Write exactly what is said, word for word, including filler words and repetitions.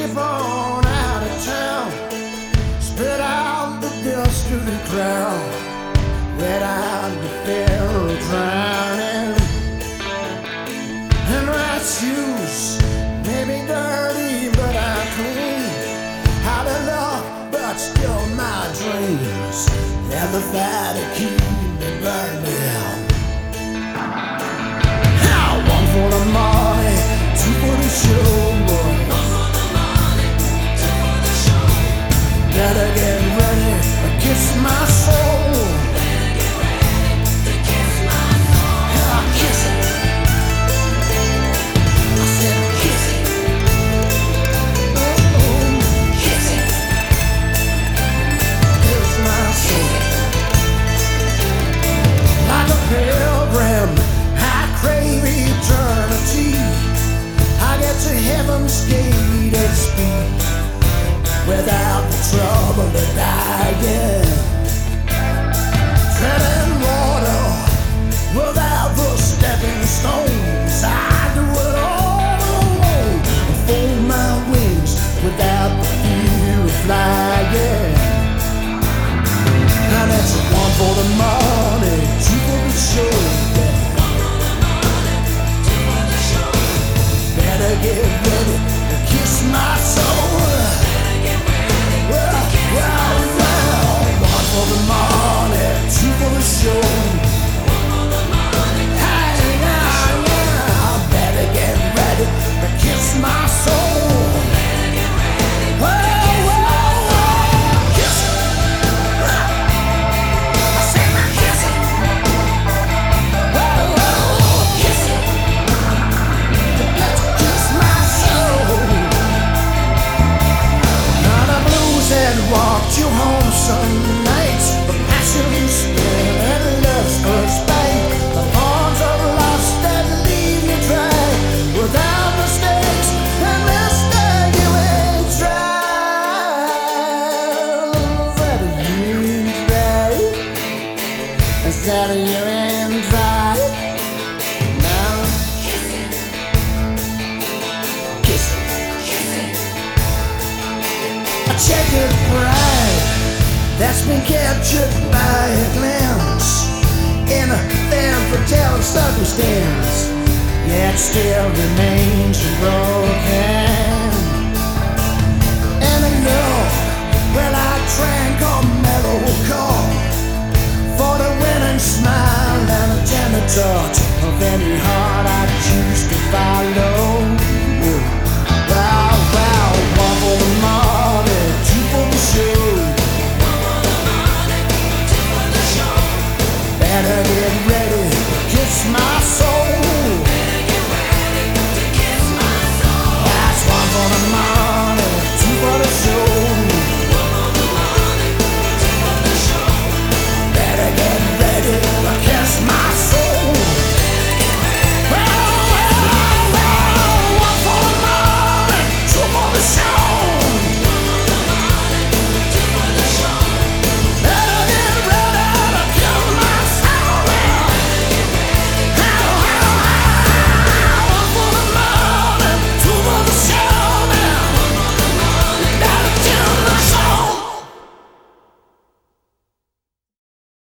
skip on out of town, spread out the dust to the crowd, let out the fear of drowning. And my shoes may be dirty, but I'm clean. Out of luck, but still my dreams have the fire to keep me burning. Now, one for the money, two for the show. Better get ready to kiss my soul. Better get ready to kiss my soul. I kiss it. I said kiss it. Oh, Kiss it, kiss my soul. Like a pilgrim, I crave eternity. I get to heaven's gate and speed without the trouble of dying. Treading water without the stepping stones. I do it all alone. Fold my wings without the fear of flying. Now that's one for the money, two for the show. Better get ready to kiss my soul. Well, well, well, one for the money, two for the show. Hey, now, now, better get ready to kiss my soul. Well, well, well, kiss it. I said, now kiss it. Well, well, kiss it. Let's kiss my soul. Now the blues had walked you home some nights. The passion spin and love's first bite. The thorns of lust that leave you dry. Without mistakes and mistake you ain't tried. That you ain't right. That you ain't right. Now kiss it, kiss it. kiss it. A checkered pride that's been captured by a glance in a fair fatale circumstance, yet still remains broken.